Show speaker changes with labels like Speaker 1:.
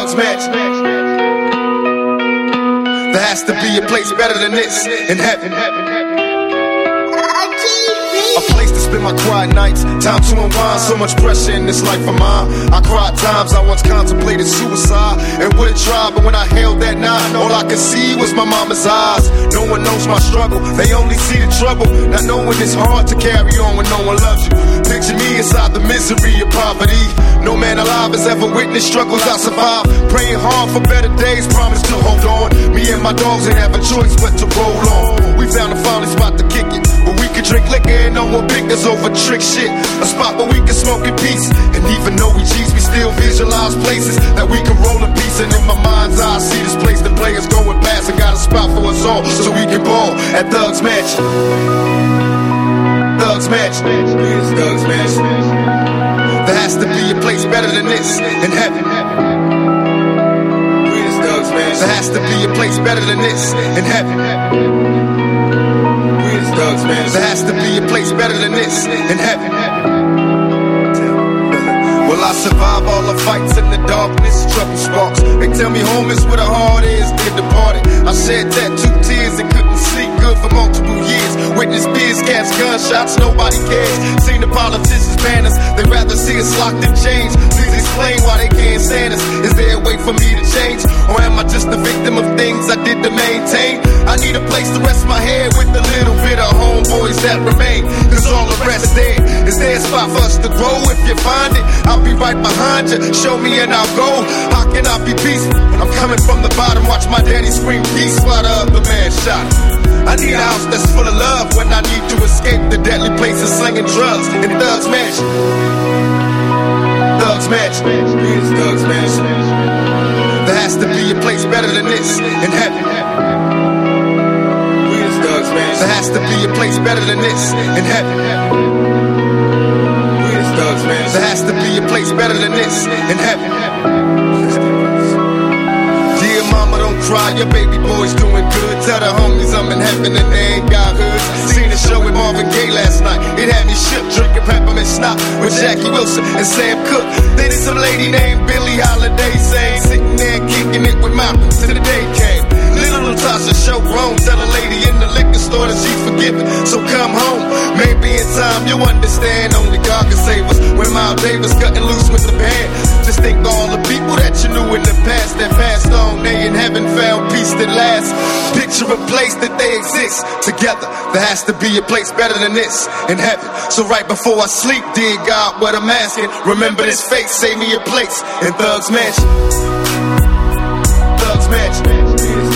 Speaker 1: Thugs Mansion. There has to be a place better than this in heaven. A place to spend my quiet nights, time to unwind. So much pressure in this life of mine. I cried times I once contemplated suicide and would've tried, but when I held that knife, all I could see was my mama's eyes. No one knows my struggle, they only see the trouble. Not knowing it's hard to carry on when no one loves you. Picture me inside the misery of poverty. No man alive has ever witnessed struggles I survived. Praying hard for better days, promise to hold on. Me and my dogs ain't have a choice but to roll on. We found a finally spot to kick it, where we could drink liquor and no one pick us over trick shit. A spot where we can smoke in peace, and even though we G's, we still visualize places that we can roll in peace. And in my mind's eye, I see this place the players going past, and got a spot for us all so we can ball at Thugs Mansion. Thugs Mansion. It's Thugs Mansion. There has to be a place better than this in heaven. It's Thugs Mansion. There has to be a place better than this in heaven. Thugs Mansion. There has to be a place better than this in heaven. Will I survive all the fights in the darkness, trouble sparks? They tell me home is where the heart is, they're departed. I shed that 2 tears and couldn't sleep good for multiple years. Witness beers, cats, gunshots, nobody cares. Seen the politicians ban us, they rather see us locked in chains. Please explain why they can't stand us. Is there a way for me to change? Or am I just a victim of things I did to maintain? I need a place to rest my head with a little bit of homeboys that remain, cause all the rest dead. Is there a spot for us to grow? If you find it, I'll be right behind you. Show me and I'll go. How can I be peaceful? I'm coming from the bottom, watch my daddy scream peace while the other man shot. I need a house that's full of love when I need to escape the deadly places slinging drugs in Thugs Mansion. Thugs Mansion. It's Thugs Mansion. There has to be a place better than this in heaven. There has to be a place better than this in heaven. There has to be a place better than this in heaven. Dear mama, don't cry, your baby boy's doing good. Tell the homies I'm in heaven and they ain't got hoods. Seen a show with Marvin Gaye last night. It had me shook, drinking peppermint snot with Jackie Wilson and Sam Cooke. Then there's some lady named Billie Holiday saying, sitting there kicking it with Malcolm till the day came. Little Natasha show grown, tell a lady in the liquor store that she's forgiven, so come home. Maybe in time you'll understand, only God can save us. When Miles Davis cutting loose with the band, just think of all the people that you knew in the past that passed on. They in heaven found peace that lasts. Picture a place that they exist together. There has to be a place better than this in heaven. So right before I sleep, dear God, what I'm asking, remember this face, save me a place in Thugs Mansion. Thugs Mansion.